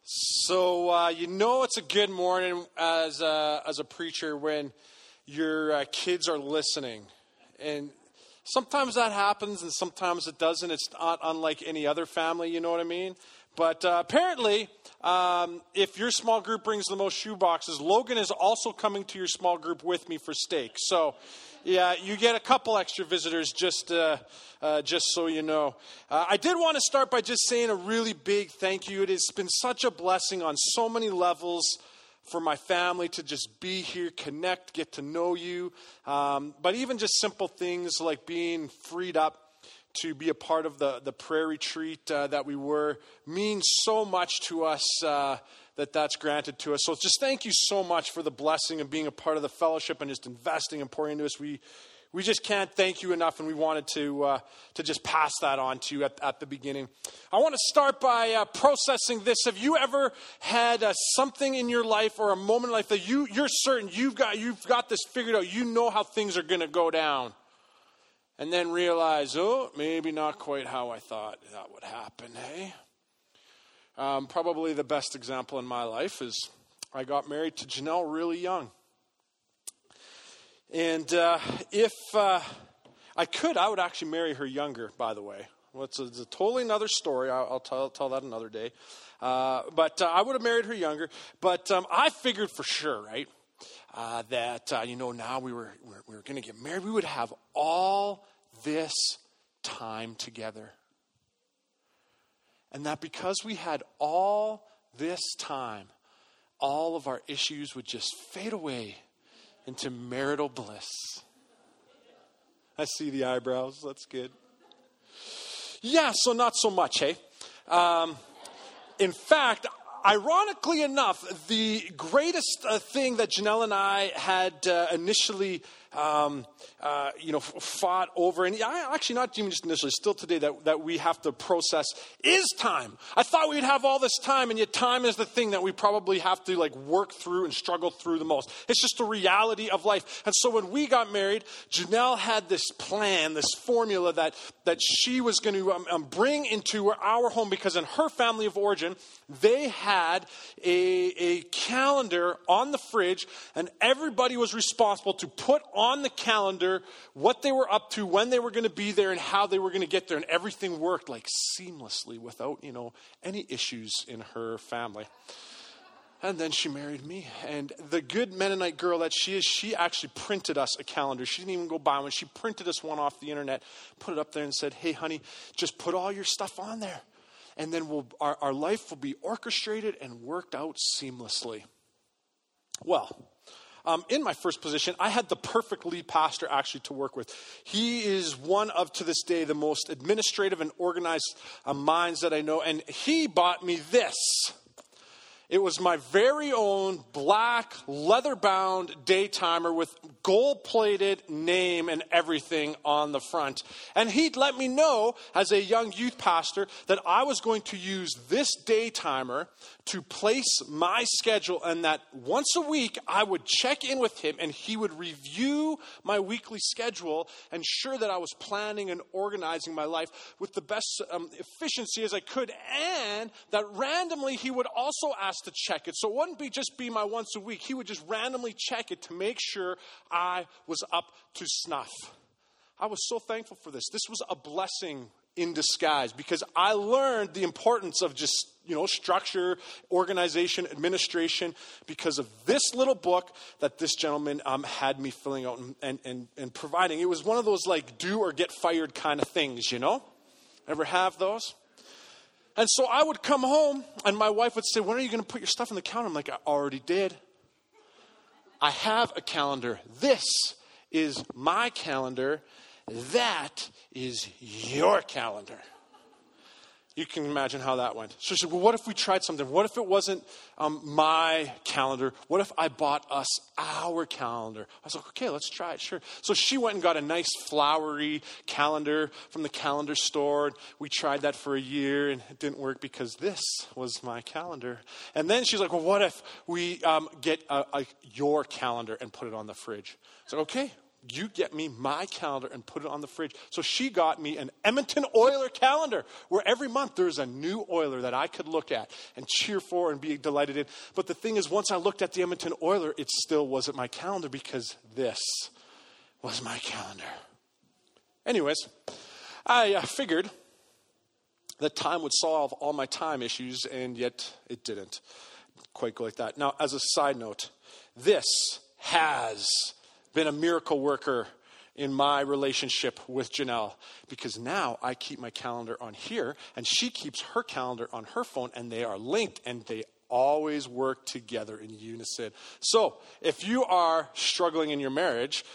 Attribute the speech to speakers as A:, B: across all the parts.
A: So it's a good morning as a preacher when your kids are listening, and sometimes that happens, and sometimes it doesn't. It's not unlike any other family, you know what I mean? But apparently, if your small group brings the most shoe boxes, Logan is also coming to your small group with me for steak. So, yeah, you get a couple extra visitors, just so you know. I did want to start by just saying a really big thank you. It has been such a blessing on so many levels for my family to just be here, connect, get to know you. But even just simple things like being freed up to be a part of the prayer retreat that we were means so much to us that's granted to us. So just thank you so much for the blessing of being a part of the fellowship and just investing and pouring into us. We just can't thank you enough, and we wanted to just pass that on to you at the beginning. I want to start by processing this. Have you ever had something in your life or a moment in life that you're certain you've got this figured out, you know how things are going to go down, and then realize, maybe not quite how I thought that would happen, hey? Probably the best example in my life is I got married to Janelle really young. And if I could, I would actually marry her younger, by the way. Well, it's a totally another story. I'll tell that another day. But I would have married her younger. But I figured for sure, right, that, now we were going to get married. We would have all this time together. And that because we had all this time, all of our issues would just fade away into marital bliss. I see the eyebrows. That's good. Yeah, so not so much, hey? In fact, ironically enough, the greatest thing that Janelle and I had initially fought over, and actually not even just initially, still today that we have to process is time. I thought we'd have all this time, and yet time is the thing that we probably have to work through and struggle through the most. It's just the reality of life. And so when we got married, Janelle had this plan, this formula that she was going to bring into our home, because in her family of origin, they had a calendar on the fridge, and everybody was responsible to put on the calendar what they were up to, when they were going to be there, and how they were going to get there. And everything worked seamlessly without, any issues in her family. And then she married me. And the good Mennonite girl that she is, she actually printed us a calendar. She didn't even go buy one. She printed us one off the internet, put it up there and said, hey, honey, just put all your stuff on there. And then our life will be orchestrated and worked out seamlessly. Well, in my first position, I had the perfect lead pastor actually to work with. He is one of, to this day, the most administrative and organized minds that I know. And he bought me this. It was my very own black leather-bound day timer with gold-plated name and everything on the front. And he'd let me know as a young youth pastor that I was going to use this day timer to place my schedule, and that once a week I would check in with him and he would review my weekly schedule, ensure that I was planning and organizing my life with the best efficiency as I could, and that randomly he would also ask to check it. So it wouldn't just be my once a week. He would just randomly check it to make sure I was up to snuff. I was so thankful for this. This was a blessing in disguise, because I learned the importance of just, structure, organization, administration, because of this little book that this gentleman had me filling out and providing. It was one of those do or get fired kind of things, Ever have those? And so I would come home and my wife would say, when are you going to put your stuff on the counter? I'm like, I already did. I have a calendar. This is my calendar. That is your calendar. You can imagine how that went. So she said, well, what if we tried something? What if it wasn't my calendar? What if I bought us our calendar? I was like, okay, let's try it, sure. So she went and got a nice flowery calendar from the calendar store. We tried that for a year, and it didn't work because this was my calendar. And then she's like, well, what if we get your calendar and put it on the fridge? I was like, okay, you get me my calendar and put it on the fridge. So she got me an Edmonton Oiler calendar where every month there's a new Oiler that I could look at and cheer for and be delighted in. But the thing is, once I looked at the Edmonton Oiler, it still wasn't my calendar because this was my calendar. Anyways, I figured that time would solve all my time issues, and yet it didn't quite go like that. Now, as a side note, this has been a miracle worker in my relationship with Janelle, because now I keep my calendar on here and she keeps her calendar on her phone, and they are linked and they always work together in unison. So if you are struggling in your marriage,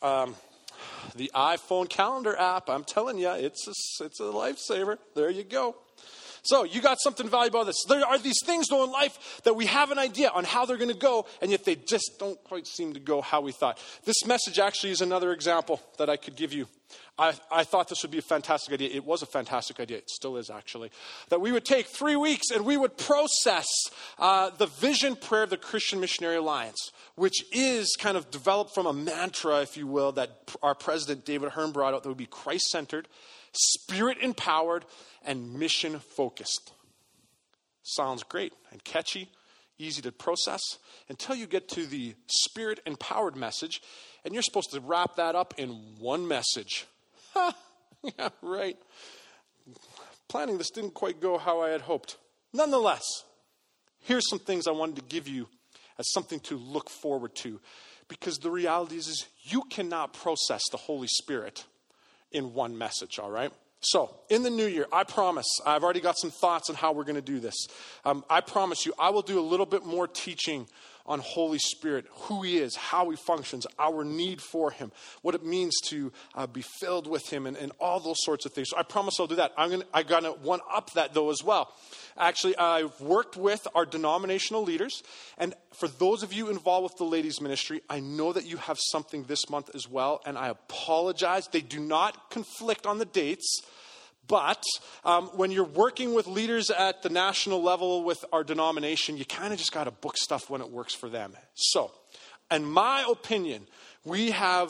A: the iPhone calendar app, I'm telling you, it's a lifesaver. There you go. So you got something valuable out of this. There are these things, though, in life that we have an idea on how they're going to go, and yet they just don't quite seem to go how we thought. This message actually is another example that I could give you. I thought this would be a fantastic idea. It was a fantastic idea. It still is, actually. That we would take 3 weeks and we would process the vision prayer of the Christian Missionary Alliance, which is kind of developed from a mantra, if you will, that our president, David Hearn, brought out, that would be Christ-centered, Spirit-empowered, and mission-focused. Sounds great and catchy, easy to process, until you get to the Spirit-empowered message, and you're supposed to wrap that up in one message. Yeah, right. Planning this didn't quite go how I had hoped. Nonetheless, here's some things I wanted to give you as something to look forward to, because the reality is you cannot process the Holy Spirit in one message, all right? So, in the new year, I promise, I've already got some thoughts on how we're going to do this. I promise you, I will do a little bit more teaching on Holy Spirit, who he is, how he functions, our need for him, what it means to be filled with him, and all those sorts of things. So I promise I'll do that. I'm gonna one up that, though, as well. Actually, I've worked with our denominational leaders, and for those of you involved with the ladies ministry, I know that you have something this month as well, and I apologize. They do not conflict on the dates. But when you're working with leaders at the national level with our denomination, you kind of just got to book stuff when it works for them. So, in my opinion, we have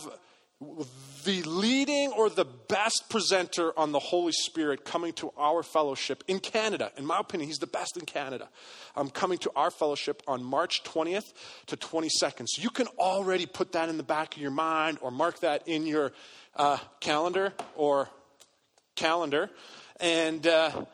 A: the leading or the best presenter on the Holy Spirit coming to our fellowship in Canada. In my opinion, he's the best in Canada. Coming to our fellowship on March 20th to 22nd. So you can already put that in the back of your mind or mark that in your calendar and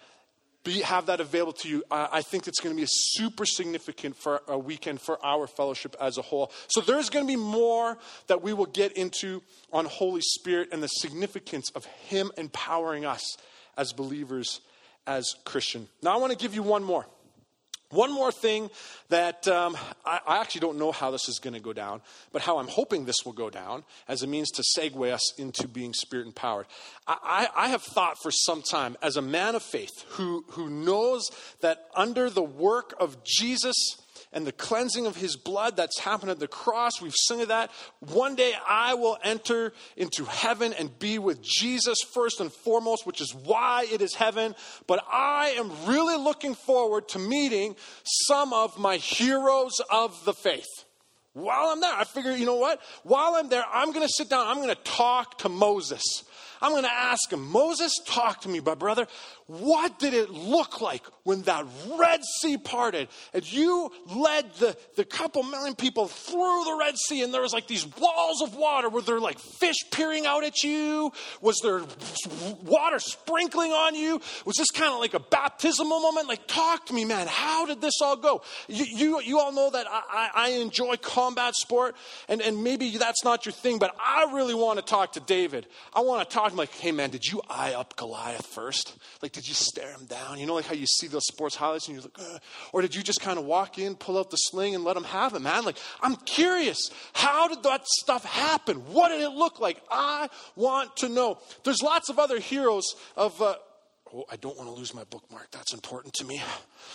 A: have that available to you. I think it's going to be a super significant for a weekend for our fellowship as a whole. So there's going to be more that we will get into on Holy Spirit and the significance of him empowering us as believers, as Christian. Now I want to give you one more. One more thing that I actually don't know how this is going to go down, but how I'm hoping this will go down as a means to segue us into being Spirit-empowered. I have thought for some time, as a man of faith who knows that under the work of Jesus and the cleansing of his blood that's happened at the cross, we've sung of that. One day I will enter into heaven and be with Jesus first and foremost, which is why it is heaven. But I am really looking forward to meeting some of my heroes of the faith. While I'm there, I figure, you know what? While I'm there, I'm going to sit down. I'm going to talk to Moses. I'm going to ask him, Moses, talk to me, my brother. What did it look like when that Red Sea parted and you led the couple million people through the Red Sea, and there was like these walls of water? Were there like fish peering out at you? Was there water sprinkling on you? Was this kind of like a baptismal moment? Like, talk to me, man. How did this all go? You all know that I enjoy combat sport, and maybe that's not your thing, but I really want to talk to David. I want to talk to him like, hey man, did you eye up Goliath first? Like, did you stare him down? You know, like how you see those sports highlights and you're like, ugh. Or did you just kind of walk in, pull out the sling and let him have it, man? Like, I'm curious. How did that stuff happen? What did it look like? I want to know. There's lots of other heroes of, I don't want to lose my bookmark. That's important to me.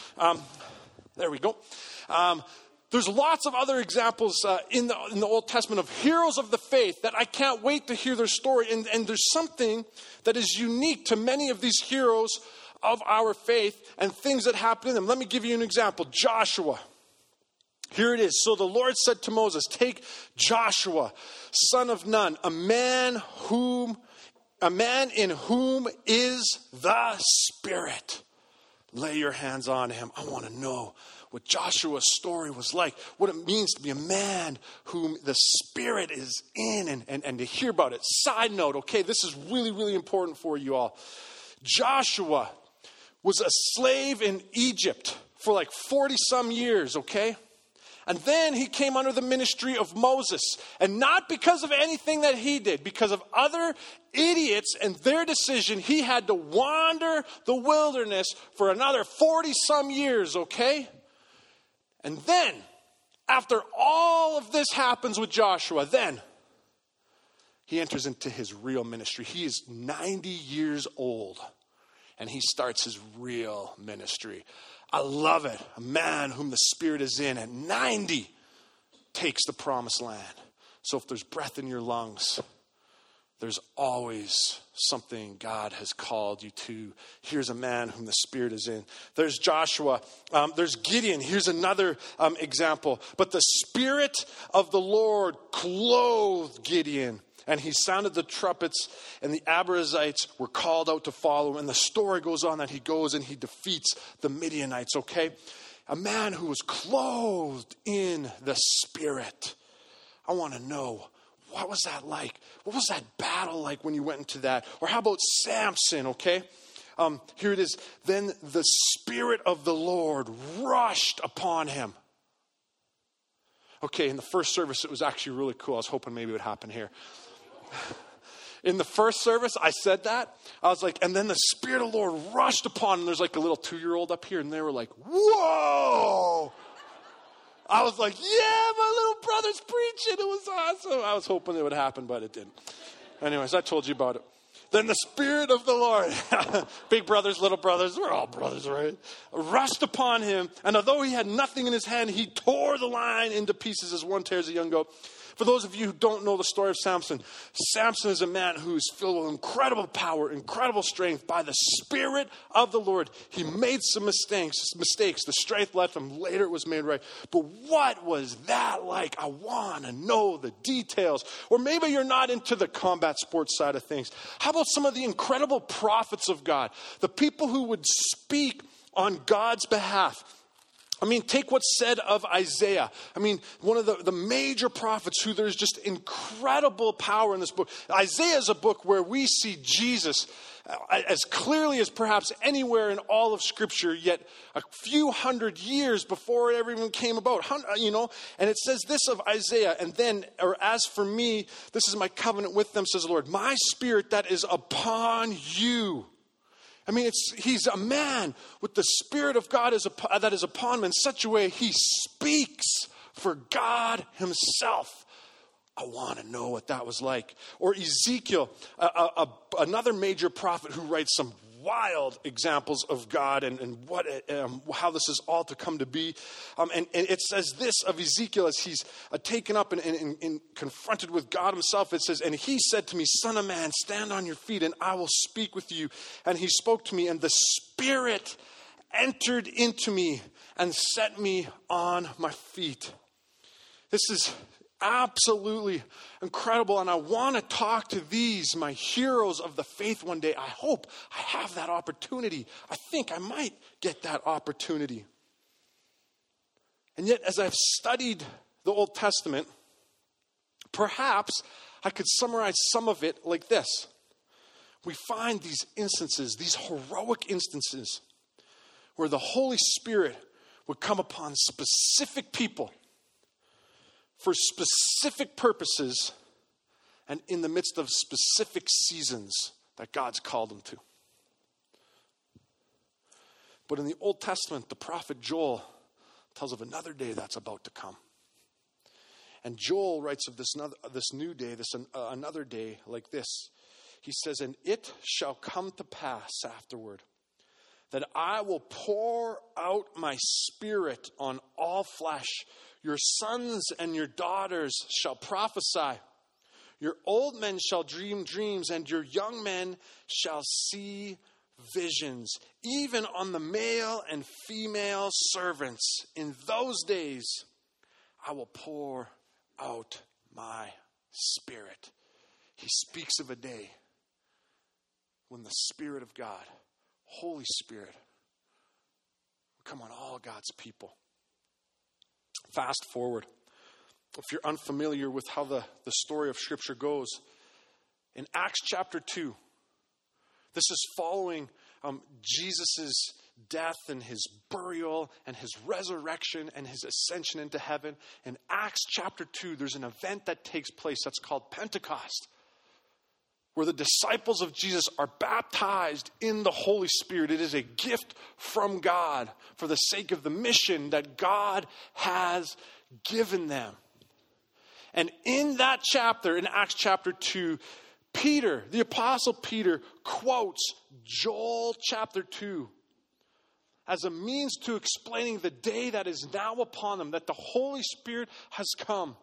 A: There we go. There's lots of other examples in the Old Testament of heroes of the faith that I can't wait to hear their story. And there's something that is unique to many of these heroes of our faith and things that happen in them. Let me give you an example. Joshua. Here it is. So the Lord said to Moses, take Joshua, son of Nun, a man in whom is the Spirit. Lay your hands on him. I want to know what Joshua's story was like, what it means to be a man whom the Spirit is in, and to hear about it. Side note, okay, this is really, really important for you all. Joshua was a slave in Egypt for like 40 some years, okay? And then he came under the ministry of Moses. And not because of anything that he did, because of other idiots and their decision, he had to wander the wilderness for another 40 some years, okay? And then, after all of this happens with Joshua, then he enters into his real ministry. He is 90 years old, and he starts his real ministry. I love it. A man whom the Spirit is in at 90 takes the promised land. So if there's breath in your lungs, there's always something God has called you to. Here's a man whom the Spirit is in. There's Joshua. There's Gideon. Here's another example. But the Spirit of the Lord clothed Gideon. And he sounded the trumpets, and the Abiezrites were called out to follow him. And the story goes on that he goes and he defeats the Midianites, okay? A man who was clothed in the Spirit. I want to know, what was that like? What was that battle like when you went into that? Or how about Samson, okay? Here it is. Then the Spirit of the Lord rushed upon him. Okay, in the first service, it was actually really cool. I was hoping maybe it would happen here. In the first service, I said that. I was like, and then the Spirit of the Lord rushed upon him. There's like a little 2-year-old up here, and they were like, whoa! I was like, yeah, my little brother's preaching. It was awesome. I was hoping it would happen, but it didn't. Anyways, I told you about it. Then the Spirit of the Lord, big brothers, little brothers, we're all brothers, right? Rushed upon him, and although he had nothing in his hand, he tore the lion into pieces as one tears a young goat. For those of you who don't know the story of Samson, Samson is a man who is filled with incredible power, incredible strength by the Spirit of the Lord. He made some mistakes. The strength left him. Later it was made right. But what was that like? I want to know the details. Or maybe you're not into the combat sports side of things. How about some of the incredible prophets of God? The people who would speak on God's behalf. I mean, take what's said of Isaiah. I mean, one of the major prophets who there's just incredible power in this book. Isaiah is a book where we see Jesus as clearly as perhaps anywhere in all of Scripture, yet a few hundred years before it ever even came about, you know. And it says this of Isaiah, and then, or as for me, this is my covenant with them, says the Lord, my Spirit that is upon you. I mean, he's a man with the Spirit of God that is upon him in such a way he speaks for God himself. I want to know what that was like. Or Ezekiel, another major prophet who writes some wild examples of God and what how this is all to come to be. And it says this of Ezekiel as he's taken up and confronted with God himself. It says, and he said to me, Son of man, stand on your feet and I will speak with you. And he spoke to me and the Spirit entered into me and set me on my feet. This is absolutely incredible. And I want to talk to these, my heroes of the faith one day. I hope I have that opportunity. I think I might get that opportunity. And yet, as I've studied the Old Testament, perhaps I could summarize some of it like this. We find these instances, these heroic instances, where the Holy Spirit would come upon specific people for specific purposes and in the midst of specific seasons that God's called them to. But in the Old Testament, the prophet Joel tells of another day that's about to come. And Joel writes of this new day, another day like this. He says, and it shall come to pass afterward that I will pour out my Spirit on all flesh. Your sons and your daughters shall prophesy. Your old men shall dream dreams, and your young men shall see visions. Even on the male and female servants in those days, I will pour out my Spirit. He speaks of a day when the Spirit of God, Holy Spirit, will come on all God's people. Fast forward. If you're unfamiliar with how the story of Scripture goes, in Acts chapter 2, this is following Jesus' death and his burial and his resurrection and his ascension into heaven. In Acts chapter 2, there's an event that takes place that's called Pentecost, where the disciples of Jesus are baptized in the Holy Spirit. It is a gift from God for the sake of the mission that God has given them. And in that chapter, in Acts chapter 2, Peter, the Apostle Peter, quotes Joel chapter 2 as a means to explaining the day that is now upon them, that the Holy Spirit has come.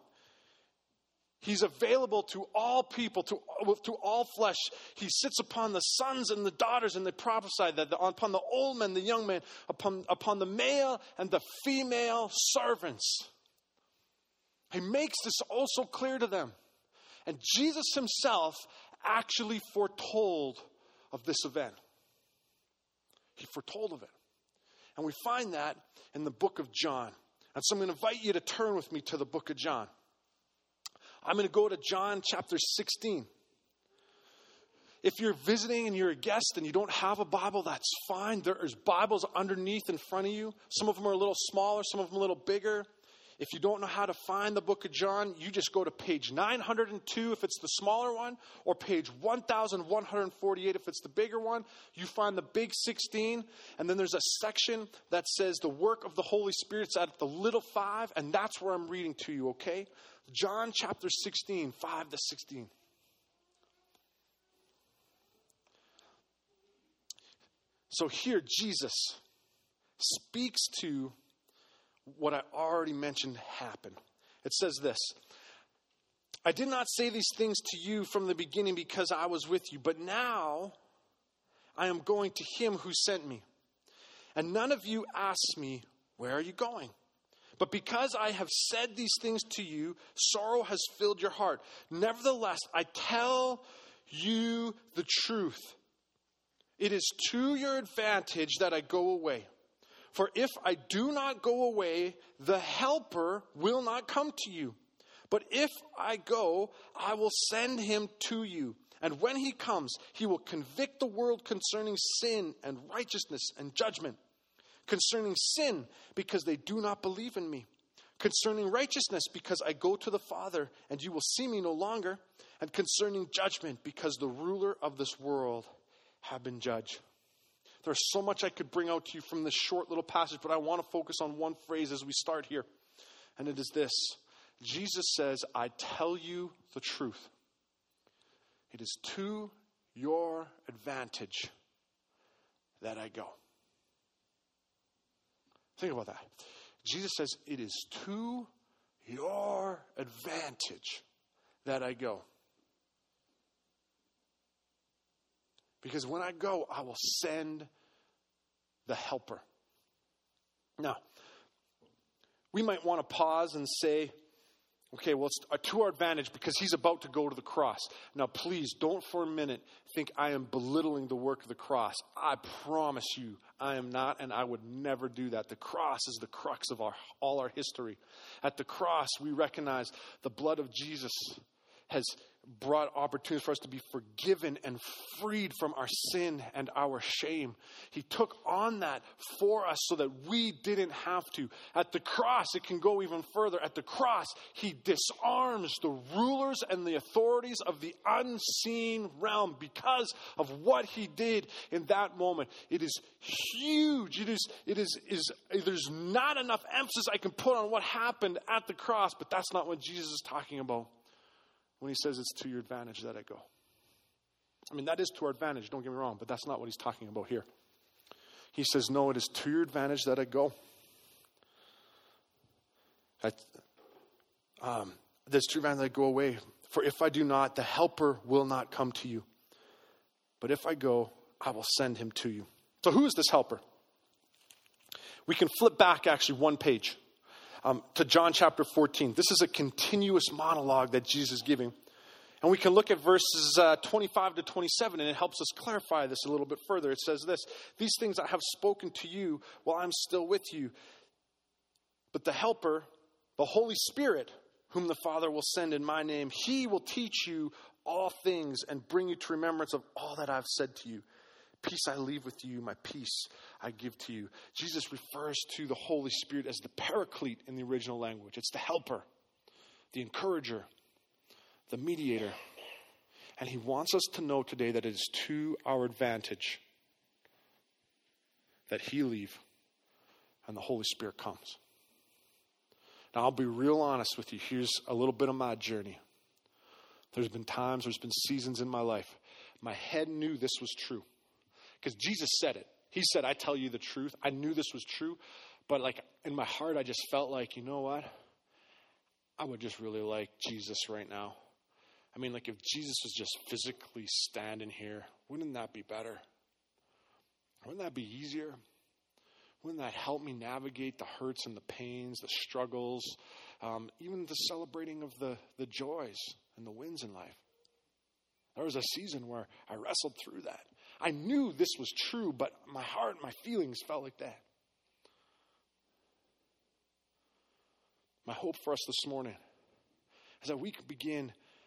A: He's available to all people, to all flesh. He sits upon the sons and the daughters, and they prophesy that upon the old men, the young men, upon the male and the female servants. He makes this also clear to them. And Jesus himself actually foretold of this event. He foretold of it. And we find that in the book of John. And so I'm going to invite you to turn with me to the book of John. I'm going to go to John chapter 16. If you're visiting and you're a guest and you don't have a Bible, that's fine. There's Bibles underneath in front of you. Some of them are a little smaller, some of them a little bigger. If you don't know how to find the book of John, you just go to page 902 if it's the smaller one, or page 1148 if it's the bigger one. You find the big 16, and then there's a section that says the work of the Holy Spirit's at the little 5, and that's where I'm reading to you, okay? John chapter 16, 5 to 16. So here Jesus speaks to what I already mentioned happened. It says this: I did not say these things to you from the beginning because I was with you, but now I am going to him who sent me. And none of you asked me, where are you going? But because I have said these things to you, sorrow has filled your heart. Nevertheless, I tell you the truth. It is to your advantage that I go away. For if I do not go away, the Helper will not come to you. But if I go, I will send him to you. And when he comes, he will convict the world concerning sin and righteousness and judgment. Concerning sin, because they do not believe in me. Concerning righteousness, because I go to the Father, and you will see me no longer. And concerning judgment, because the ruler of this world have been judged. There's so much I could bring out to you from this short little passage, but I want to focus on one phrase as we start here. And it is this. Jesus says, I tell you the truth. It is to your advantage that I go. Think about that. Jesus says, it is to your advantage that I go. Because when I go, I will send the Helper. Now, we might want to pause and say, okay, well, it's to our advantage because he's about to go to the cross. Now, please don't for a minute think I am belittling the work of the cross. I promise you I am not, and I would never do that. The cross is the crux of all our history. At the cross, we recognize the blood of Jesus has brought opportunities for us to be forgiven and freed from our sin and our shame. He took on that for us so that we didn't have to. At the cross, it can go even further. At the cross, he disarms the rulers and the authorities of the unseen realm because of what he did in that moment. It is huge. There's not enough emphasis I can put on what happened at the cross, but that's not what Jesus is talking about when he says it's to your advantage that I go. I mean, that is to our advantage, don't get me wrong, but that's not what he's talking about here. He says, no, it is to your advantage that I go. That's to your advantage that I go away. For if I do not, the Helper will not come to you. But if I go, I will send him to you. So who is this Helper? We can flip back actually one page. to John chapter 14. This is a continuous monologue that Jesus is giving. And we can look at verses 25 to 27, and it helps us clarify this a little bit further. It says this: "These things I have spoken to you while I'm still with you. But the Helper, the Holy Spirit, whom the Father will send in my name, he will teach you all things and bring you to remembrance of all that I've said to you. Peace I leave with you, my peace I give to you." Jesus refers to the Holy Spirit as the Paraclete in the original language. It's the helper, the encourager, the mediator. And he wants us to know today that it is to our advantage that he leave and the Holy Spirit comes. Now, I'll be real honest with you. Here's a little bit of my journey. There's been times, there's been seasons in my life. My head knew this was true because Jesus said it. He said, "I tell you the truth." I knew this was true, but like in my heart, I just felt like, you know what? I would just really like Jesus right now. I mean, like if Jesus was just physically standing here, wouldn't that be better? Wouldn't that be easier? Wouldn't that help me navigate the hurts and the pains, the struggles, even the celebrating of the joys and the wins in life? There was a season where I wrestled through that. I knew this was true, but my heart, my feelings felt like that. My hope for us this morning is that we can begin,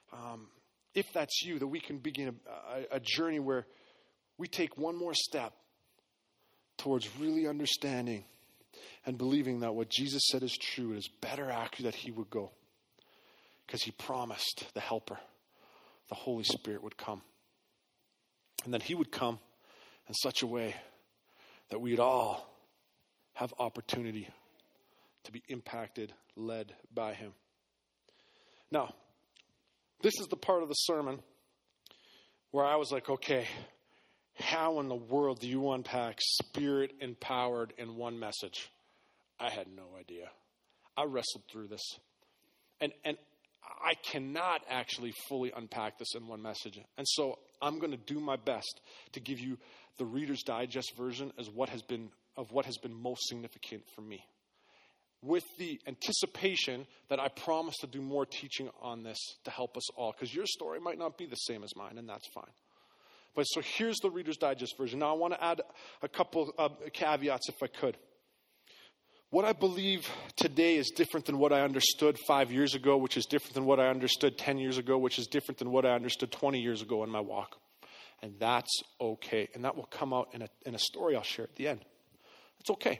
A: if that's you, that we can begin a journey where we take one more step towards really understanding and believing that what Jesus said is true. It is better actually that he would go, because he promised the helper, the Holy Spirit, would come. And that he would come in such a way that we'd all have opportunity to be impacted, led by him. Now, this is the part of the sermon where I was like, okay, how in the world do you unpack Spirit empowered in one message? I had no idea. I wrestled through this. And I cannot actually fully unpack this in one message. And so I'm going to do my best to give you the Reader's Digest version as what has been most significant for me, with the anticipation that I promise to do more teaching on this to help us all, because your story might not be the same as mine, and that's fine. But so here's the Reader's Digest version. Now I want to add a couple of caveats if I could. What I believe today is different than what I understood 5 years ago, which is different than what I understood 10 years ago, which is different than what I understood 20 years ago in my walk. And that's okay. And that will come out in a story I'll share at the end. It's okay.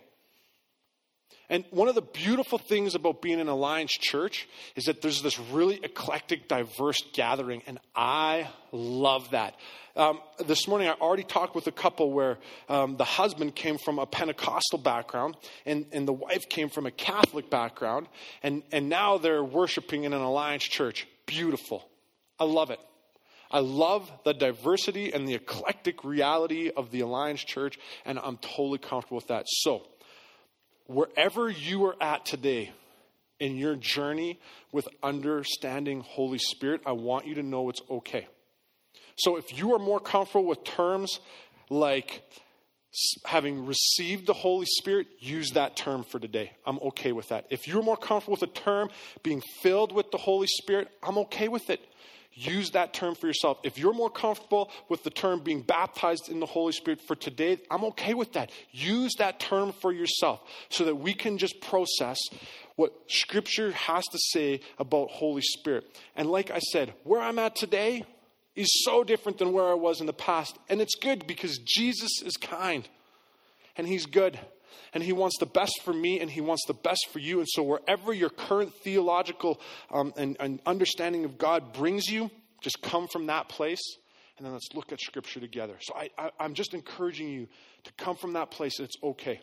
A: And one of the beautiful things about being in Alliance Church is that there's this really eclectic, diverse gathering, and I love that. This morning I already talked with a couple where the husband came from a Pentecostal background and the wife came from a Catholic background, and now they're worshiping in an Alliance Church. Beautiful. I love it. I love the diversity and the eclectic reality of the Alliance Church, and I'm totally comfortable with that. So, wherever you are at today in your journey with understanding Holy Spirit, I want you to know it's okay. So if you are more comfortable with terms like having received the Holy Spirit, use that term for today. I'm okay with that. If you're more comfortable with the term being filled with the Holy Spirit, I'm okay with it. Use that term for yourself. If you're more comfortable with the term being baptized in the Holy Spirit for today, I'm okay with that. Use that term for yourself so that we can just process what Scripture has to say about Holy Spirit. And like I said, where I'm at today is so different than where I was in the past. And it's good because Jesus is kind and he's good. And he wants the best for me and he wants the best for you. And so wherever your current theological and understanding of God brings you, just come from that place. And then let's look at Scripture together. So I'm just encouraging you to come from that place, and it's okay.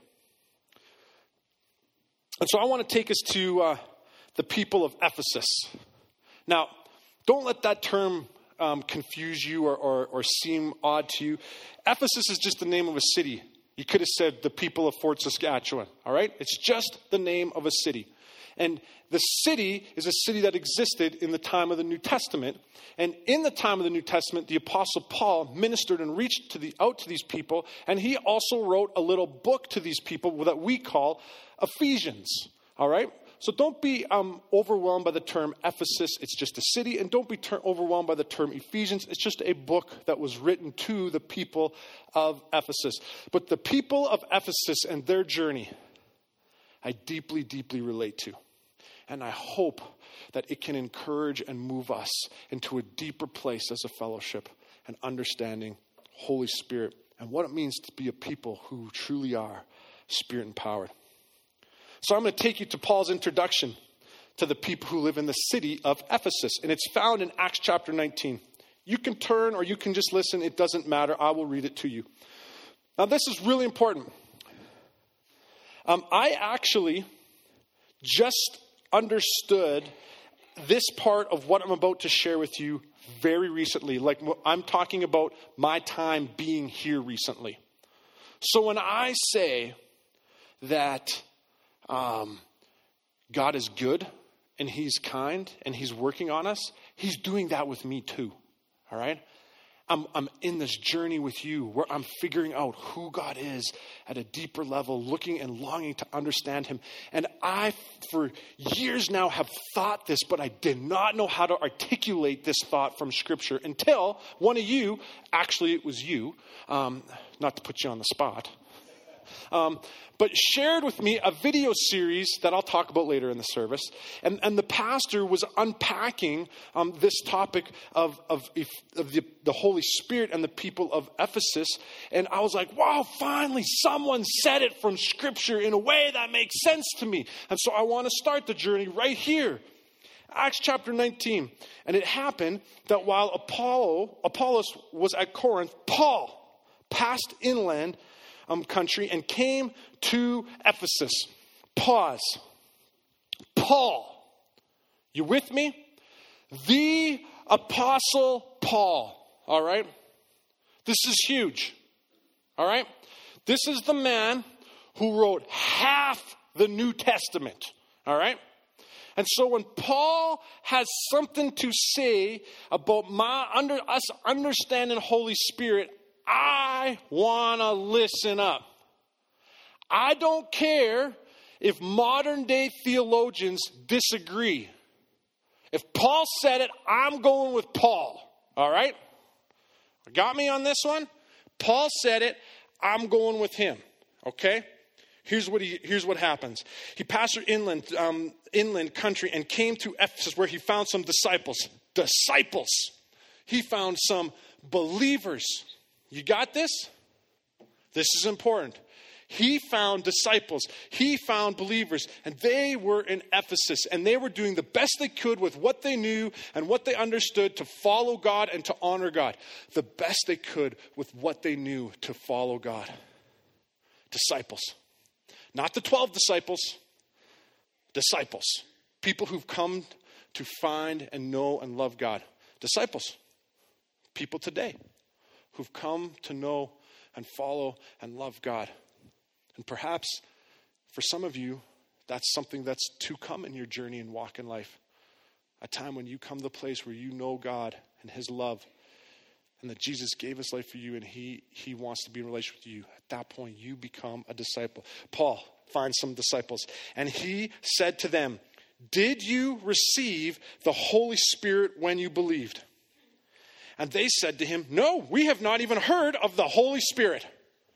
A: And so I want to take us to the people of Ephesus. Now, don't let that term confuse you or seem odd to you. Ephesus is just the name of a city. You could have said the people of Fort Saskatchewan, all right? It's just the name of a city. And the city is a city that existed in the time of the New Testament. And in the time of the New Testament, the Apostle Paul ministered and reached out to these people. And he also wrote a little book to these people that we call Ephesians, all right? So don't be overwhelmed by the term Ephesus. It's just a city. And don't be overwhelmed by the term Ephesians. It's just a book that was written to the people of Ephesus. But the people of Ephesus and their journey, I deeply, deeply relate to. And I hope that it can encourage and move us into a deeper place as a fellowship and understanding Holy Spirit and what it means to be a people who truly are Spirit empowered. So I'm going to take you to Paul's introduction to the people who live in the city of Ephesus. And it's found in Acts chapter 19. You can turn or you can just listen. It doesn't matter. I will read it to you. Now this is really important. I actually just understood this part of what I'm about to share with you very recently. Like I'm talking about my time being here recently. So when I say that God is good and he's kind and he's working on us, he's doing that with me too. All right. I'm in this journey with you where I'm figuring out who God is at a deeper level, looking and longing to understand him. And I, for years now, have thought this, but I did not know how to articulate this thought from Scripture until one of you, actually it was you, not to put you on the spot, but shared with me a video series that I'll talk about later in the service. And the pastor was unpacking this topic of the Holy Spirit and the people of Ephesus. And I was like, wow, finally someone said it from Scripture in a way that makes sense to me. And so I want to start the journey right here. Acts chapter 19. And it happened that while Apollos was at Corinth, Paul passed inland country and came to Ephesus. Pause. Paul. You with me? The Apostle Paul. All right? This is huge. All right? This is the man who wrote half the New Testament. All right? And so when Paul has something to say about us understanding Holy Spirit, I want to listen up. I don't care if modern day theologians disagree. If Paul said it, I'm going with Paul. All right? Got me on this one? Paul said it, I'm going with him. Okay? Here's what happens. He passed through inland country and came to Ephesus where he found some disciples. Disciples. He found some believers. You got this? This is important. He found disciples. He found believers. And they were in Ephesus. And they were doing the best they could with what they knew and what they understood to follow God and to honor God. The best they could with what they knew to follow God. Disciples. Not the 12 disciples. Disciples. People who've come to find and know and love God. Disciples. People today who've come to know and follow and love God. And perhaps for some of you, that's something that's to come in your journey and walk in life. A time when you come to the place where you know God and his love and that Jesus gave his life for you and he wants to be in relation with you. At that point, you become a disciple. Paul finds some disciples and he said to them, "Did you receive the Holy Spirit when you believed?" And they said to him, "No, we have not even heard of the Holy Spirit."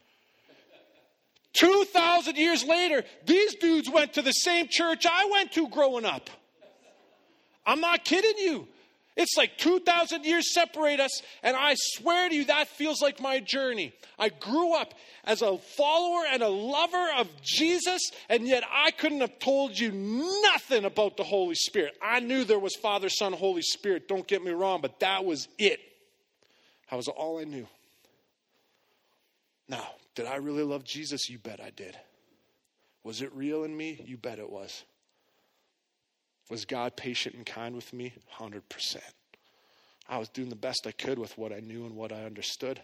A: 2,000 years later, these dudes went to the same church I went to growing up. I'm not kidding you. It's like 2,000 years separate us, and I swear to you, that feels like my journey. I grew up as a follower and a lover of Jesus, and yet I couldn't have told you nothing about the Holy Spirit. I knew there was Father, Son, Holy Spirit, don't get me wrong, but that was it. That was all I knew. Now, did I really love Jesus? You bet I did. Was it real in me? You bet it was. Was God patient and kind with me? 100%. I was doing the best I could with what I knew and what I understood.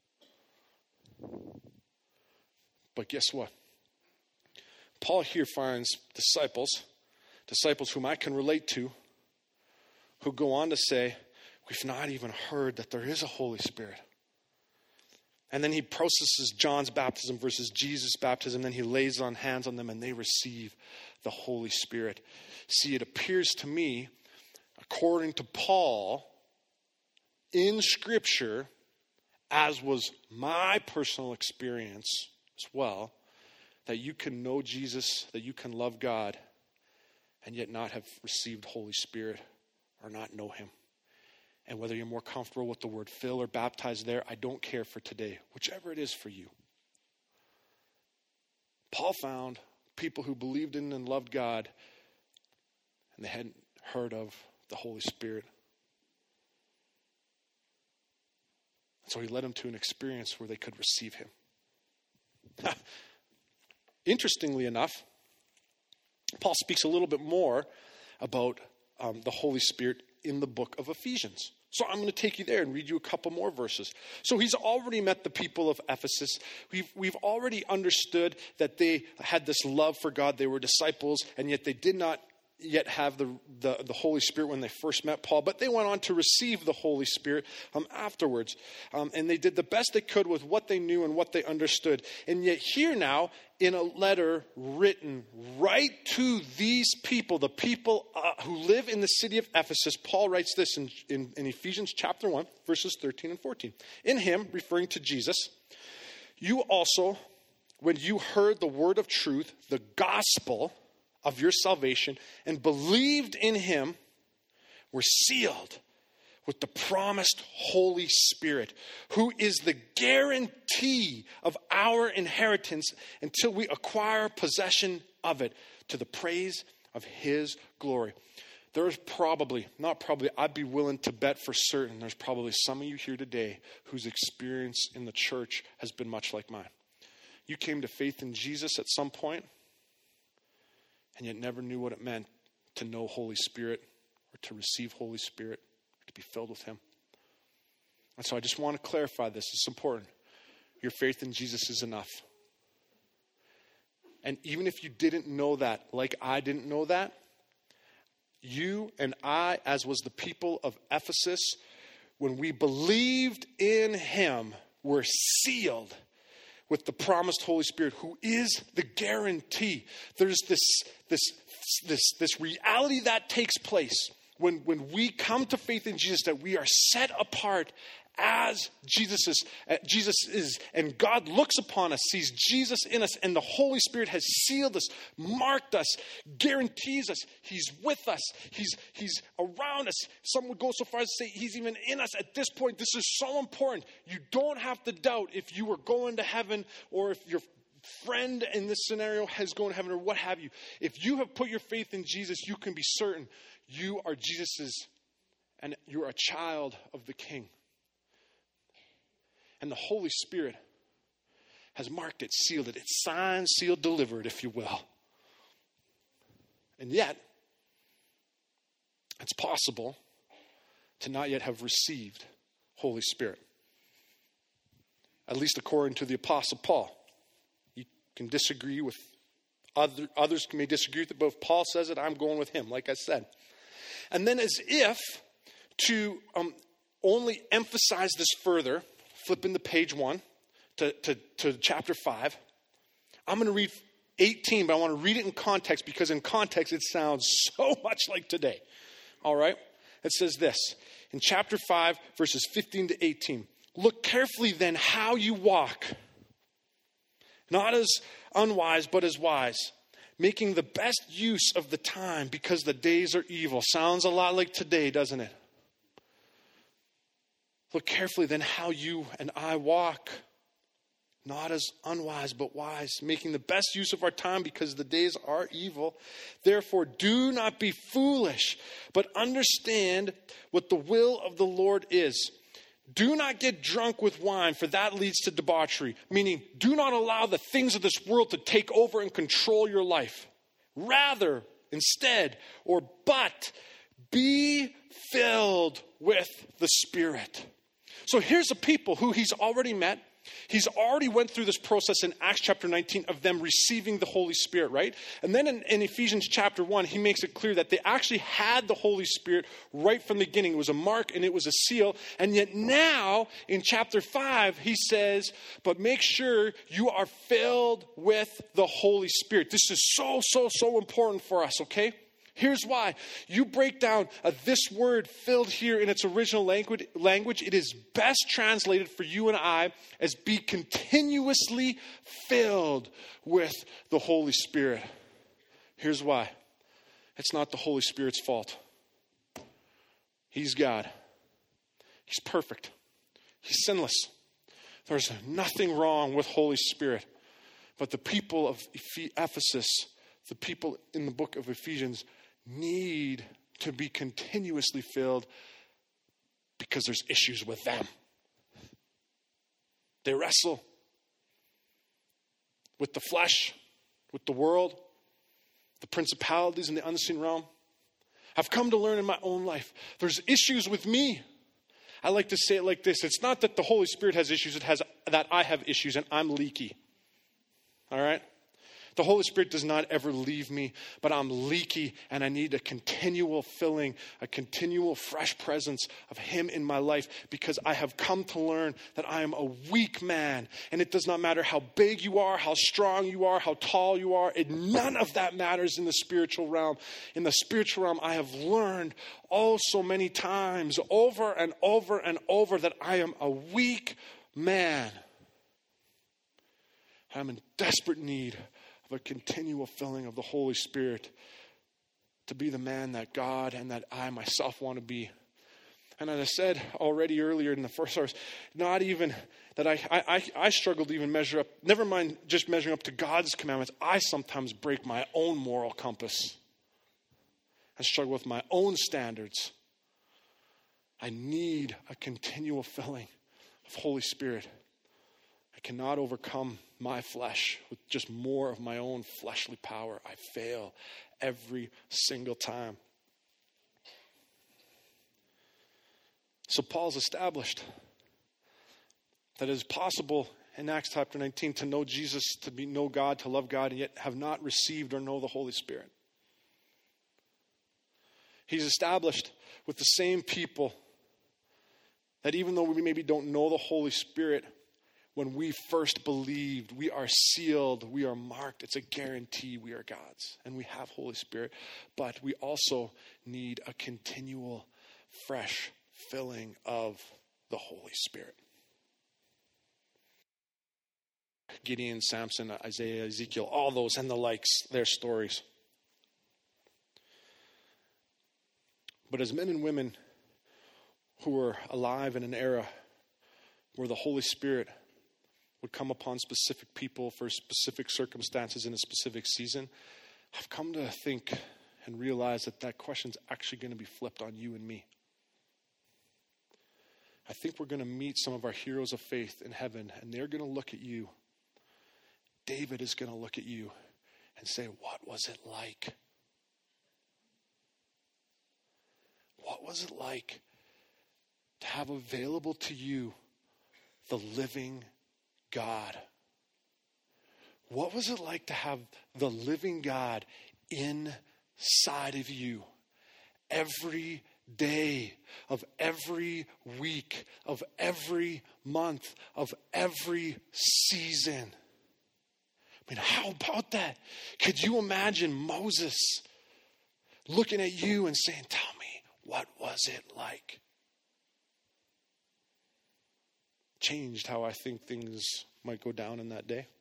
A: But guess what? Paul here finds disciples whom I can relate to, who go on to say, we've not even heard that there is a Holy Spirit. And then he processes John's baptism versus Jesus' baptism. Then he lays on hands on them and they receive the Holy Spirit. See, it appears to me, according to Paul, in Scripture, as was my personal experience as well, that you can know Jesus, that you can love God, and yet not have received Holy Spirit or not know him. And whether you're more comfortable with the word fill or baptized there, I don't care for today, whichever it is for you. Paul found people who believed in and loved God, and they hadn't heard of the Holy Spirit. So he led them to an experience where they could receive him. Interestingly enough, Paul speaks a little bit more about the Holy Spirit in the book of Ephesians. So I'm going to take you there and read you a couple more verses. So he's already met the people of Ephesus. We've already understood that they had this love for God. They were disciples, and yet they did not yet have the Holy Spirit when they first met Paul. But they went on to receive the Holy Spirit afterwards. And they did the best they could with what they knew and what they understood. And yet here now, in a letter written right to these people, the people who live in the city of Ephesus, Paul writes this in Ephesians chapter 1, verses 13 and 14. In him, referring to Jesus, you also, when you heard the word of truth, the gospel of your salvation, and believed in him, were sealed with the promised Holy Spirit, who is the guarantee of our inheritance until we acquire possession of it, to the praise of his glory. There's I'd be willing to bet for certain, there's probably some of you here today whose experience in the church has been much like mine. You came to faith in Jesus at some point, and yet never knew what it meant to know Holy Spirit, or to receive Holy Spirit, or to be filled with him. And so I just want to clarify this. It's important. Your faith in Jesus is enough. And even if you didn't know that, like I didn't know that, you and I, as was the people of Ephesus, when we believed in him, were sealed with the promised Holy Spirit, who is the guarantee. There's this reality that takes place when we come to faith in Jesus, that we are set apart as Jesus is, and God looks upon us, sees Jesus in us, and the Holy Spirit has sealed us, marked us, guarantees us. He's with us. He's around us. Some would go so far as to say he's even in us at this point. This is so important. You don't have to doubt if you are going to heaven, or if your friend in this scenario has gone to heaven, or what have you. If you have put your faith in Jesus, you can be certain you are Jesus's, and you're a child of the King. And the Holy Spirit has marked it, sealed it. It's signed, sealed, delivered, if you will. And yet, it's possible to not yet have received Holy Spirit. At least according to the Apostle Paul. You can disagree with others may disagree with it, but if Paul says it, I'm going with him, like I said. And then, as if to only emphasize this further, flipping to page 1 to chapter 5. I'm going to read 18, but I want to read it in context, because in context it sounds so much like today. All right? It says this in chapter 5, verses 15 to 18. Look carefully then how you walk, not as unwise, but as wise, making the best use of the time, because the days are evil. Sounds a lot like today, doesn't it? Look carefully then how you and I walk, not as unwise but wise, making the best use of our time, because the days are evil. Therefore, do not be foolish, but understand what the will of the Lord is. Do not get drunk with wine, for that leads to debauchery. Meaning, do not allow the things of this world to take over and control your life. Rather, but be filled with the Spirit. So here's a people who he's already met. He's already went through this process in Acts chapter 19 of them receiving the Holy Spirit, right? And then in Ephesians chapter 1, he makes it clear that they actually had the Holy Spirit right from the beginning. It was a mark and it was a seal. And yet now in chapter 5, he says, but make sure you are filled with the Holy Spirit. This is so important for us, okay? Here's why. You break down this word filled here in its original language. It is best translated for you and I as be continuously filled with the Holy Spirit. Here's why. It's not the Holy Spirit's fault. He's God. He's perfect. He's sinless. There's nothing wrong with Holy Spirit. But the people of Ephesus, the people in the book of Ephesians, need to be continuously filled because there's issues with them. They wrestle with the flesh, with the world, the principalities in the unseen realm. I've come to learn in my own life, there's issues with me. I like to say it like this. It's not that the Holy Spirit has issues, it has that I have issues and I'm leaky. All right? The Holy Spirit does not ever leave me, but I'm leaky and I need a continual filling, a continual fresh presence of Him in my life because I have come to learn that I am a weak man. And it does not matter how big you are, how strong you are, how tall you are. None of that matters in the spiritual realm. In the spiritual realm, I have learned so many times over and over and over that I am a weak man. I'm in desperate need of a continual filling of the Holy Spirit to be the man that God and that I myself want to be. And as I said already earlier in the first service, not even that I struggle to even measure up, never mind just measuring up to God's commandments. I sometimes break my own moral compass. I struggle with my own standards. I need a continual filling of Holy Spirit. I cannot overcome my flesh with just more of my own fleshly power. I fail every single time. So Paul's established that it is possible in Acts chapter 19 to know Jesus, to know God, to love God, and yet have not received or know the Holy Spirit. He's established with the same people that even though we maybe don't know the Holy Spirit, when we first believed, we are sealed, we are marked. It's a guarantee we are God's. And we have Holy Spirit. But we also need a continual, fresh filling of the Holy Spirit. Gideon, Samson, Isaiah, Ezekiel, all those and the likes, their stories. But as men and women who were alive in an era where the Holy Spirit would come upon specific people for specific circumstances in a specific season, I've come to think and realize that question's actually going to be flipped on you and me. I think we're going to meet some of our heroes of faith in heaven, and they're going to look at you. David is going to look at you and say, what was it like? What was it like to have available to you the living God? What was it like to have the living God inside of you every day of every week, of every month, of every season? I mean, how about that? Could you imagine Moses looking at you and saying, tell me, what was it like? Changed how I think things might go down in that day.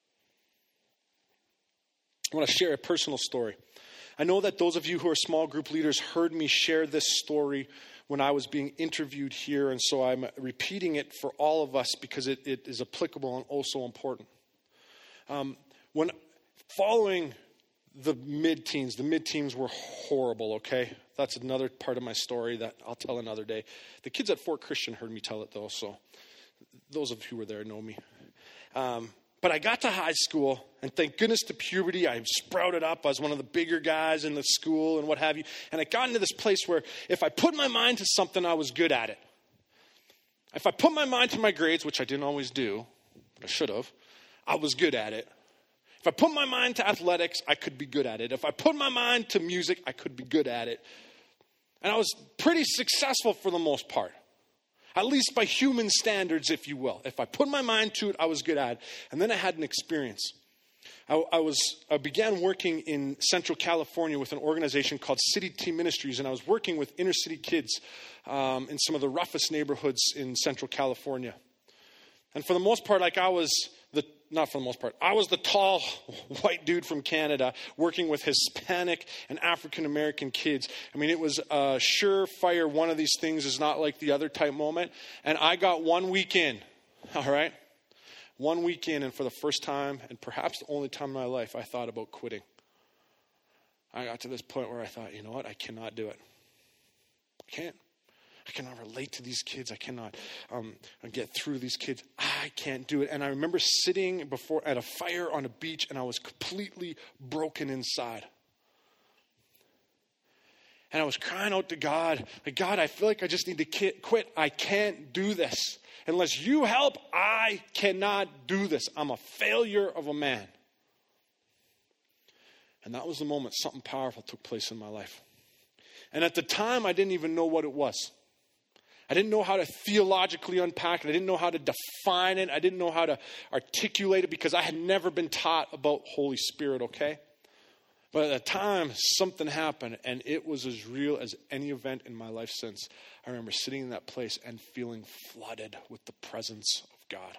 A: I want to share a personal story. I know that those of you who are small group leaders heard me share this story when I was being interviewed here, and so I'm repeating it for all of us because it is applicable and also important. When following the mid-teens were horrible, okay? That's another part of my story that I'll tell another day. The kids at Fort Christian heard me tell it though, so those of you who were there know me. But I got to high school, and thank goodness to puberty, I sprouted up. I was one of the bigger guys in the school and what have you. And I got into this place where if I put my mind to something, I was good at it. If I put my mind to my grades, which I didn't always do, I should have. I was good at it. If I put my mind to athletics, I could be good at it. If I put my mind to music, I could be good at it. And I was pretty successful for the most part. At least by human standards, if you will. If I put my mind to it, I was good at it. And then I had an experience. I began working in Central California with an organization called City Team Ministries, and I was working with inner city kids in some of the roughest neighborhoods in Central California. And for the most part, I was the tall white dude from Canada working with Hispanic and African American kids. I mean, it was a surefire, one of these things is not like the other type moment. And I got 1 week in, all right? 1 week in, and for the first time, and perhaps the only time in my life, I thought about quitting. I got to this point where I thought, you know what, I cannot do it. I cannot relate to these kids. I cannot get through these kids. I can't do it. And I remember sitting at a fire on a beach, and I was completely broken inside. And I was crying out to God, like, God, I feel like I just need to quit. I can't do this. Unless you help, I cannot do this. I'm a failure of a man. And that was the moment something powerful took place in my life. And at the time, I didn't even know what it was. I didn't know how to theologically unpack it. I didn't know how to define it. I didn't know how to articulate it because I had never been taught about Holy Spirit, okay? But at the time, something happened, and it was as real as any event in my life since. I remember sitting in that place and feeling flooded with the presence of God.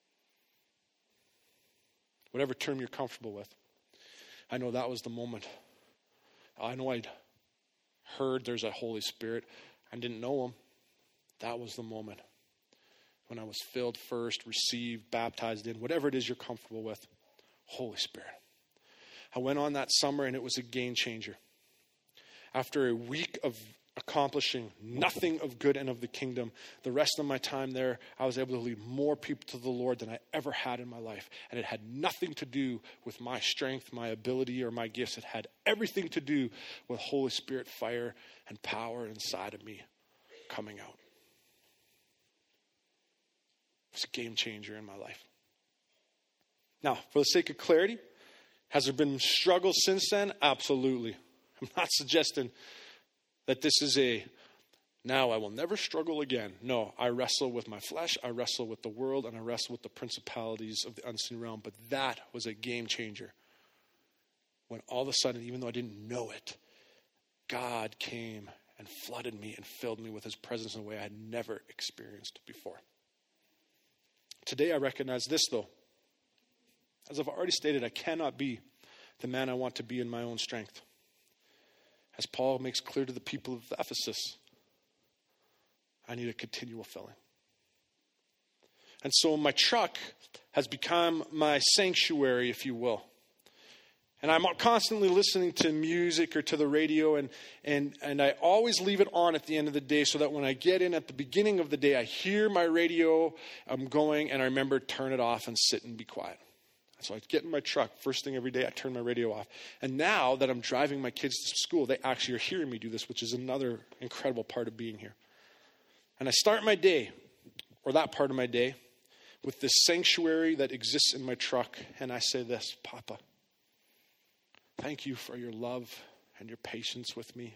A: Whatever term you're comfortable with. I know that was the moment. I know I'd heard there's a Holy Spirit. I didn't know him. That was the moment when I was filled first, received, baptized in, whatever it is you're comfortable with. Holy Spirit. I went on that summer and it was a game changer. After a week of accomplishing nothing of good and of the kingdom, the rest of my time there, I was able to lead more people to the Lord than I ever had in my life. And it had nothing to do with my strength, my ability, or my gifts. It had everything to do with Holy Spirit fire and power inside of me coming out. It was a game changer in my life. Now, for the sake of clarity, has there been struggles since then? Absolutely. I'm not suggesting that this is now I will never struggle again. No, I wrestle with my flesh, I wrestle with the world, and I wrestle with the principalities of the unseen realm. But that was a game changer. When all of a sudden, even though I didn't know it, God came and flooded me and filled me with his presence in a way I had never experienced before. Today I recognize this though. As I've already stated, I cannot be the man I want to be in my own strength. As Paul makes clear to the people of Ephesus, I need a continual filling. And so my truck has become my sanctuary, if you will. And I'm constantly listening to music or to the radio, and I always leave it on at the end of the day so that when I get in at the beginning of the day, I hear my radio, I'm going, and I remember turn it off and sit and be quiet. So I get in my truck, first thing every day, I turn my radio off. And now that I'm driving my kids to school, they actually are hearing me do this, which is another incredible part of being here. And I start my day, or that part of my day, with this sanctuary that exists in my truck, and I say this, Papa, thank you for your love and your patience with me.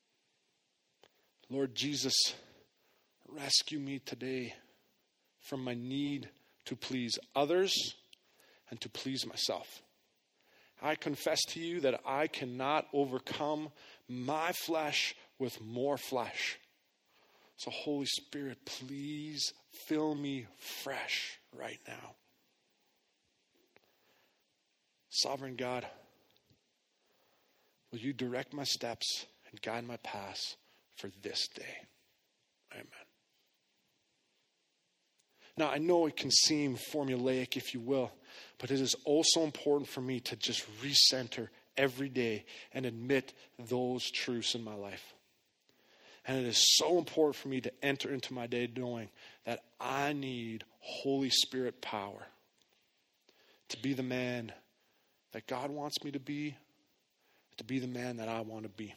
A: Lord Jesus, rescue me today from my need to please others and to please myself. I confess to you that I cannot overcome my flesh with more flesh. So Holy Spirit, please fill me fresh right now. Sovereign God, will you direct my steps and guide my paths for this day? Amen. Now, I know it can seem formulaic, if you will, but it is also important for me to just recenter every day and admit those truths in my life. And it is so important for me to enter into my day knowing that I need Holy Spirit power to be the man that God wants me to be the man that I want to be.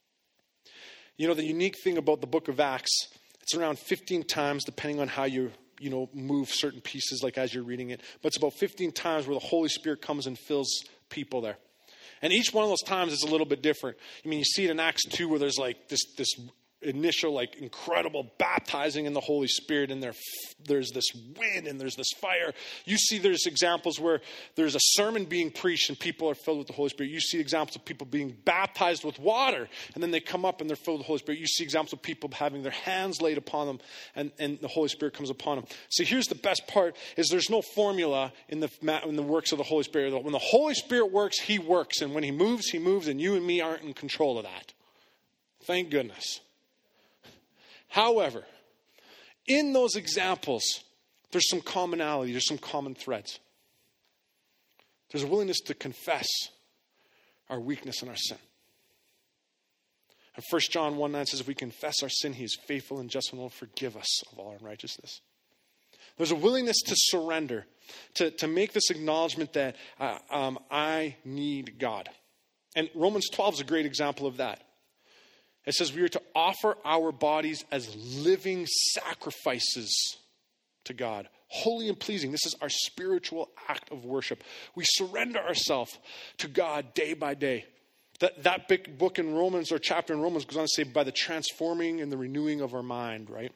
A: You know, the unique thing about the book of Acts, it's around 15 times, depending on how you move certain pieces like as you're reading it. But it's about 15 times where the Holy Spirit comes and fills people there. And each one of those times is a little bit different. I mean, you see it in Acts 2 where there's like this initial like incredible baptizing in the Holy Spirit, and there's this wind and there's this fire. You see there's examples where there's a sermon being preached and people are filled with the Holy Spirit. You see examples of people being baptized with water and then they come up and they're filled with the Holy Spirit. You see examples of people having their hands laid upon them and the Holy Spirit comes upon them. So here's the best part is there's no formula in the works of the Holy Spirit. When the Holy Spirit works, he works, and when he moves, and you and me aren't in control of that. Thank goodness. However, in those examples, there's some commonality, there's some common threads. There's a willingness to confess our weakness and our sin. And 1 John 1:9 says, if we confess our sin, he is faithful and just and will forgive us of all unrighteousness. There's a willingness to surrender, to make this acknowledgement that I need God. And Romans 12 is a great example of that. It says we are to offer our bodies as living sacrifices to God, holy and pleasing. This is our spiritual act of worship. We surrender ourselves to God day by day. That big book in Romans, or chapter in Romans, goes on to say by the transforming and the renewing of our mind, right?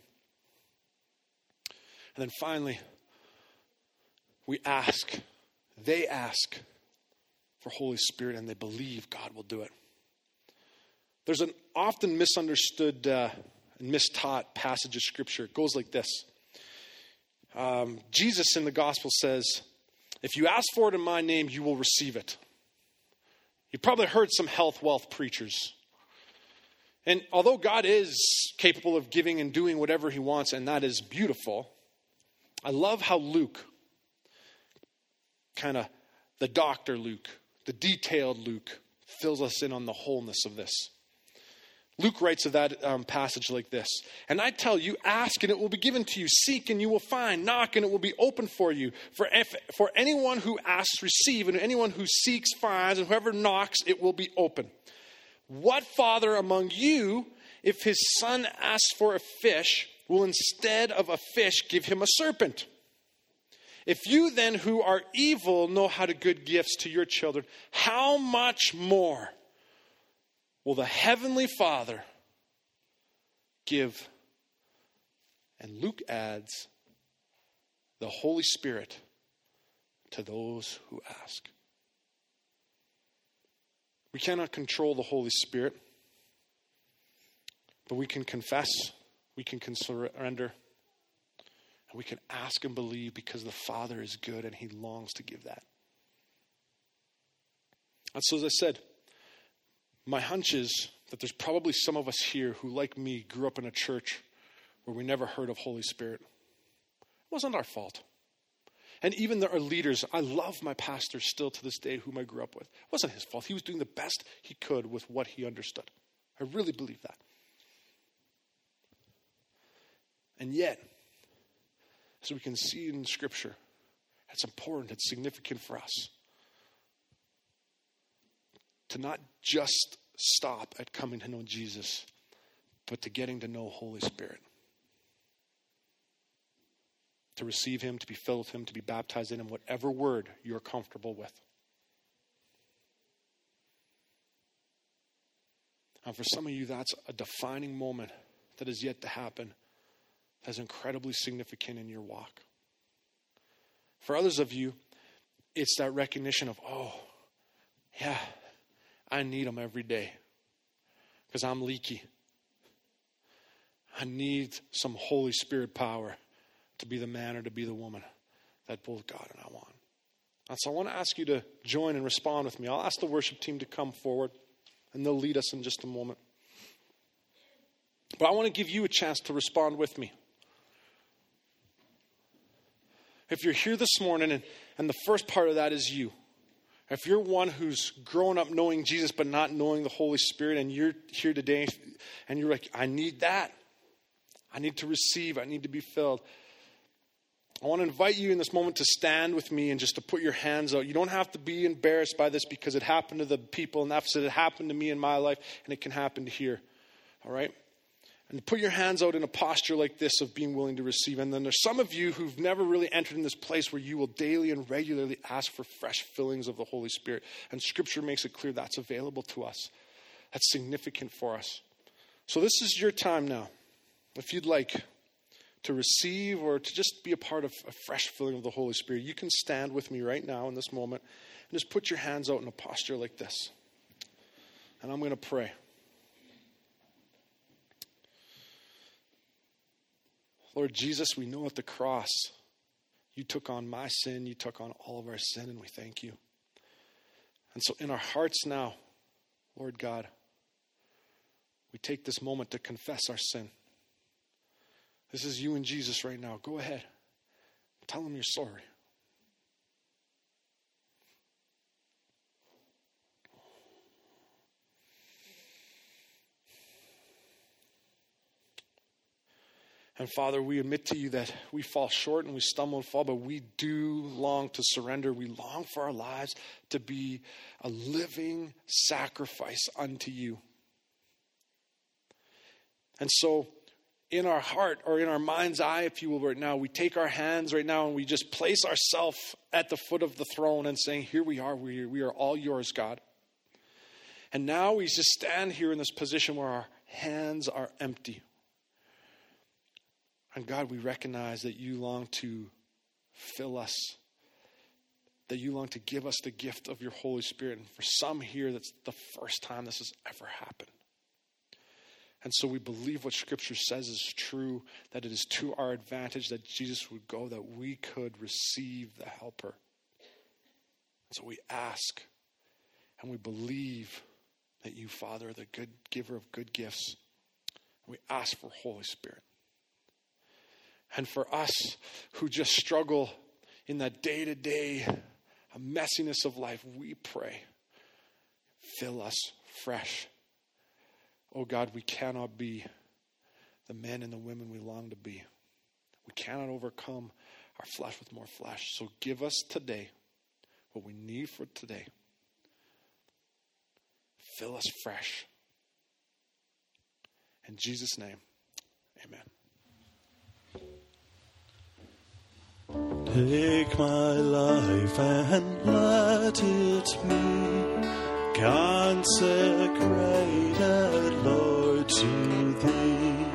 A: And then finally, they ask for Holy Spirit, and they believe God will do it. There's an often misunderstood and mistaught passage of Scripture. It goes like this. Jesus in the gospel says, if you ask for it in my name, you will receive it. You probably heard some health, wealth preachers. And although God is capable of giving and doing whatever he wants, and that is beautiful, I love how Luke, kind of the doctor Luke, the detailed Luke, fills us in on the wholeness of this. Luke writes of that passage like this. And I tell you, ask and it will be given to you. Seek and you will find. Knock and it will be open for you. For anyone who asks, receive. And anyone who seeks, finds. And whoever knocks, it will be open. What father among you, if his son asks for a fish, will instead of a fish give him a serpent? If you then who are evil know how to give gifts to your children, how much more will the Heavenly Father give? And Luke adds, the Holy Spirit to those who ask. We cannot control the Holy Spirit, but we can confess, we can surrender, and we can ask and believe because the Father is good and he longs to give that. And so as I said, my hunch is that there's probably some of us here who, like me, grew up in a church where we never heard of Holy Spirit. It wasn't our fault. And even our leaders, I love my pastor still to this day, whom I grew up with. It wasn't his fault. He was doing the best he could with what he understood. I really believe that. And yet, as we can see in Scripture, it's important, it's significant for us to not just stop at coming to know Jesus, but to getting to know Holy Spirit. To receive him, to be filled with him, to be baptized in him, whatever word you're comfortable with. And for some of you, that's a defining moment that is yet to happen, that's incredibly significant in your walk. For others of you, it's that recognition of, oh, yeah, I need him every day because I'm leaky. I need some Holy Spirit power to be the man or to be the woman that both God and I want. And so I want to ask you to join and respond with me. I'll ask the worship team to come forward and they'll lead us in just a moment. But I want to give you a chance to respond with me. If you're here this morning and the first part of that is you, if you're one who's grown up knowing Jesus but not knowing the Holy Spirit, and you're here today and you're like, I need that. I need to receive. I need to be filled. I want to invite you in this moment to stand with me and just to put your hands out. You don't have to be embarrassed by this because it happened to the people in Ephesus. It happened to me in my life, and it can happen here. All right? And put your hands out in a posture like this of being willing to receive. And then there's some of you who've never really entered in this place where you will daily and regularly ask for fresh fillings of the Holy Spirit. And Scripture makes it clear that's available to us. That's significant for us. So this is your time now. If you'd like to receive or to just be a part of a fresh filling of the Holy Spirit, you can stand with me right now in this moment and just put your hands out in a posture like this. And I'm going to pray. Lord Jesus, we know at the cross, you took on my sin, you took on all of our sin, and we thank you. And so in our hearts now, Lord God, we take this moment to confess our sin. This is you and Jesus right now. Go ahead. Tell him you're sorry. And Father, we admit to you that we fall short and we stumble and fall, but we do long to surrender. We long for our lives to be a living sacrifice unto you. And so in our heart or in our mind's eye, if you will, right now, we take our hands right now and we just place ourselves at the foot of the throne and saying, here we are, we are all yours, God. And now we just stand here in this position where our hands are empty. And God, we recognize that you long to fill us, that you long to give us the gift of your Holy Spirit. And for some here, that's the first time this has ever happened. And so we believe what Scripture says is true, that it is to our advantage that Jesus would go, that we could receive the helper. And so we ask and we believe that you, Father, are the good giver of good gifts. And we ask for Holy Spirit. And for us who just struggle in that day-to-day messiness of life, we pray, fill us fresh. Oh God, we cannot be the men and the women we long to be. We cannot overcome our flesh with more flesh. So give us today what we need for today. Fill us fresh. In Jesus' name, amen.
B: Take my life and let it be consecrated, Lord, to thee.